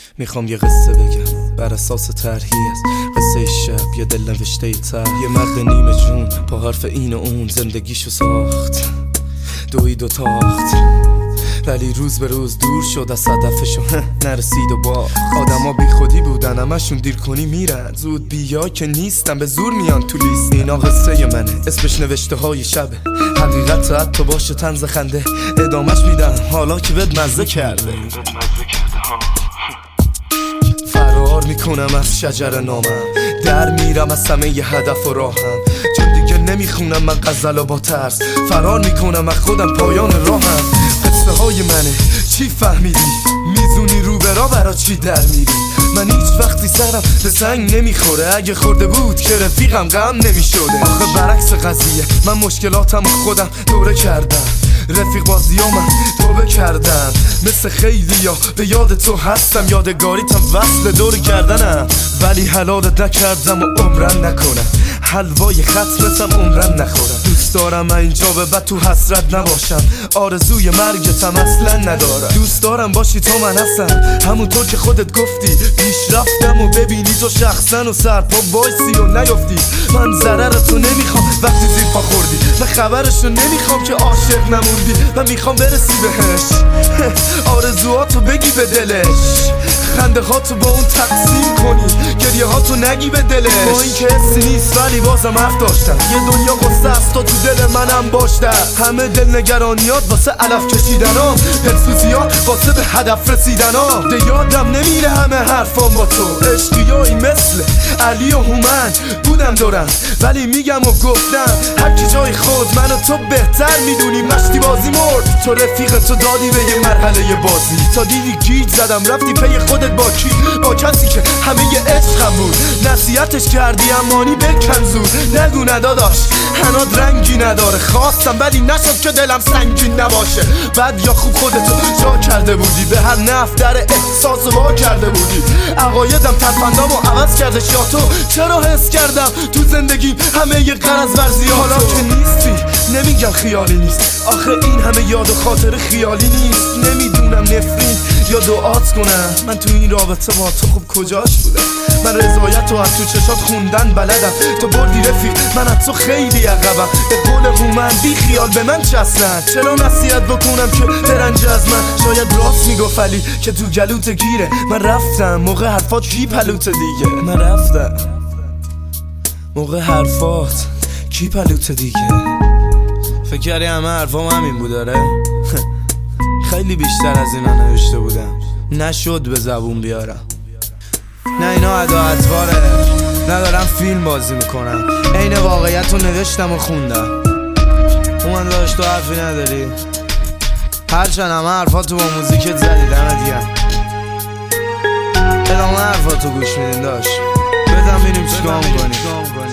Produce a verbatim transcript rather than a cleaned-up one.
میخوام یه قصه بگم بر اساس طرحی از قصه شب، یه دل نوشته تر. یه مرد نیمه جون با حرف این و اون زندگیشو ساخت، دوید و تاخت، ولی روز به روز دور شد از هدفشو، نرسید و باخت. آدما بی خودی بودن، همشون دیر کنی میرن، زود بیا که نیستن، به زور میان تو لیست. اینا قصه منه، اسمش نوشته های شبه، حقیقت حتی باشه طنز خنده، ادامش میدم حالا که بد مزه کرده. فرار میکنم از شجر نامم، در میرم از همه ی هدف و راهم، چون دیگه نمیخونم من غزل و با ترس، فرار میکنم از خودم پایان راهم. قصه های منه، چی فهمیدی؟ میزونی رو برا برا چی در میری؟ من هیچ وقتی سرم به سنگ نمیخوره، اگه خورده بود که رفیقم غم نمیشده. آخه برعکس قضیه، من مشکلاتم خودم دوره کردم، رفیق بازیام من توبه کردم. مثل خیلیا به یاد تو هستم، یادگاریتم وصل دور کردنم، ولی حلالت نکردم و عمرن نکنم، حلوای خطرتم عمرن نخورم. دوست دارم من اینجا به بعد تو حسرت نباشم، آرزوی مرگتم اصلا ندارم. دوست دارم باشی تو من هستم، همونطور که خودت گفتی، پیش رفتم و ببینی تو شخصا و سرپا بایسی و نیفتی. من ضررتو نمیخوام وقتی زیر پا خوردی، من خبرشو نمیخوام که عاشق نموندی، من میخوام برسی بهش، آرزوهاتو بگی به دلش، خنده هاتو با اون تقسیم کنی، گریه هاتو نگی به دلش. با این که حسی نیست ولی بازم حق داشتم، یه دنیا قصه است تو دل منم باشتم. همه دل نگرانیات واسه علف کشیدنام، دلسوزیات واسه به هدف رسیدنام. ده یادم نمیره همه حرفام با تو، عشقیایی مثل علی و هومن بودم دورم، ولی میگم و گفتم هر کی جای خود، من و تو بهتر میدونی. مشتی بازی مرد، تو رفیق تو دادی به یه مرحله بازی، تا دیدی گیج زدم رفتی پی خودت با کی؟ با کسی که همه یه عشقم بود، نصیحتش کردی امانی بکن زود، نگو نداداش هناد رنگی نداره، خواستم ولی نشد که دلم سنگین نباشه. بعد یا خوب خودتو جا کرده بودی، به هر نفت در احساس وا کرده بودی، عقایدم ترفندامو عوض کردش یا تو، چرا حس کردم تو زندگیم همه یه قرض ورزی. حالا که نیستی نمیگم خیالی نیست، آخه این همه یاد و خاطر خیالی نیست. نمیدونم نفرین یا دعات کنم، من تو این رابطه با تو خوب کجاش بودم؟ من رضایت رو از تو چشات خوندن بلدم، تو بردی رفیق من از تو خیلی عقبم. به قول هومن بی خیال به من چسلن، چرا نصیحت بکنم که برنج از من؟ شاید راست میگفت علی که تو گلوت گیره، من رفتم موقع حرفات کی پلوت دیگه، من رفتم موقع حرفات کی پلوت دیگه. فکر کردی همه حرفام همین بود داره؟ خیلی بیشتر از اینا نوشته بودم، نشد به زبون بیارم. نه اینا ادا اطواره، ندارم فیلم بازی میکنم، عین واقعیت رو نوشتم و خوندم. اومد داشت تو حرفی نداری؟ هرچند همه حرفاتو با موزیکت زدی دمت گرم، ادامه حرفاتو گوش میدین داشت، بزن بینیم چیکار میکنی.